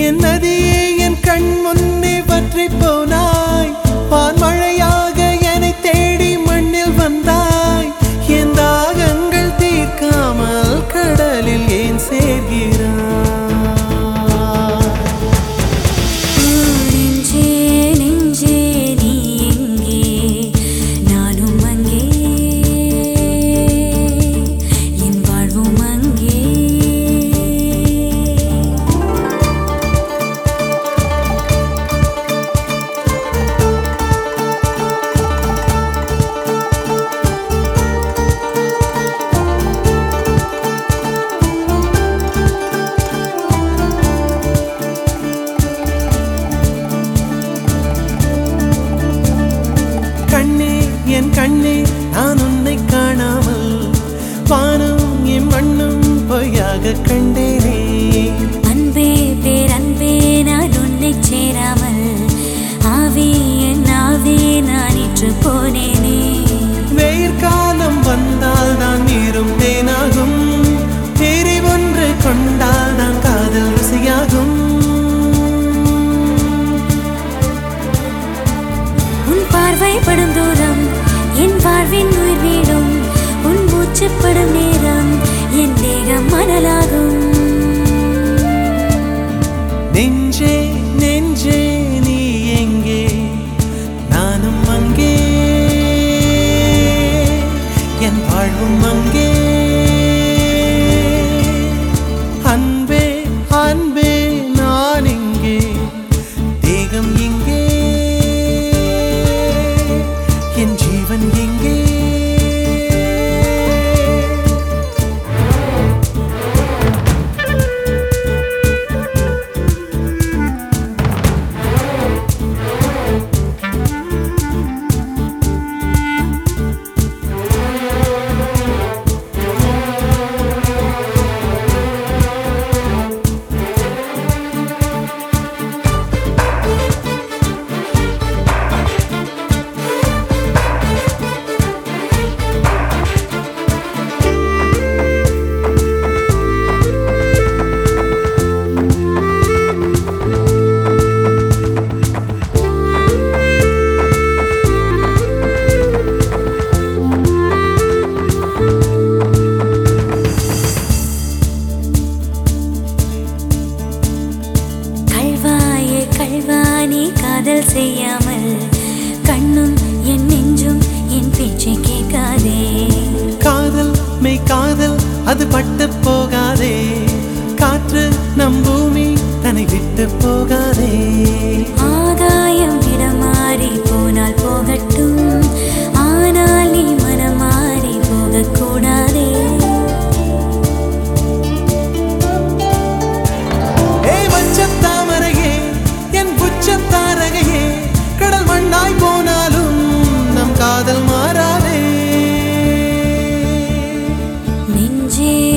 என் நதியே என் கண் முன்னே வற்றி போனாய் வான்மழையாக என்னை தேடி மண்ணில் வந்தாய் என் தாகங்கள் தீர்க்காமல் கடலில் ஏன் சேர்கிறாய் என் கண்ணே நான் உன்னை காணாமல் வானம் என் மண்ணும் பொய்யாக கண்டேனே அன்பே பேரன்பே நான் உன்னை சேராமல் ஆவே என் ஆவே நான் இன்று போனேனே வெயிற்காலம் வந்தால் தான் நீரும் தேனாகும் தேரி ஒன்று கொண்டால் தான் காதல் ருசியாகும் உன் பார்வைப்படும் தூரம் என் வாழ்வின் உயிர் வீடும் உன் மூச்சுப்படும் நேரம் என் தேகம் மணலாகும் நெஞ்சே நெஞ்சே நீ எங்கே நானும் அங்கே என் வாழ்வும் அங்கே அன்பே அன்பே நான் இங்கே தேகம் இங்கே என் ஜீவன் எங்கே கல்வானி காதல் செய்யாமல் கண்ணும் என் நெஞ்சும் என் பேச்சை கேட்காதே காதல் மெய் காதல் அது பட்டு போகாதே காற்று நம் பூமி தன்னை விட்டு போகாதே ஆகாயம் இடமாறி போனால் போகட்டும் ஆனால் நீ மனம் மாறி போகக்கூடாதே தாமரையே என் புச்சத்தாரகையே கடல் மண்ணாய் போனாலும் நம் காதல் மாறாதே நெஞ்சே